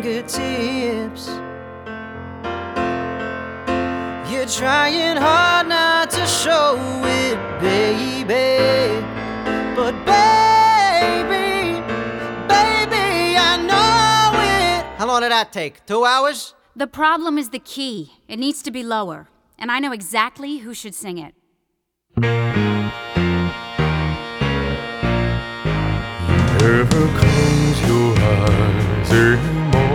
fingertips. You're trying hard not to show it, baby. But baby, I know it. How long did that take? 2 hours? The problem is the key. It needs to be lower. And I know exactly who should sing it.